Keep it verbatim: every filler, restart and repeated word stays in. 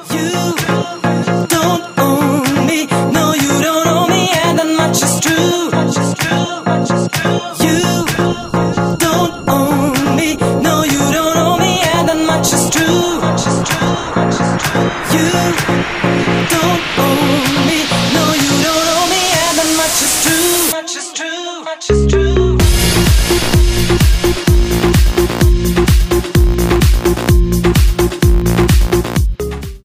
You don't own me, no, you don't own me, and that much is true. You don't own me, no, you don't own me, and that much is true. You don't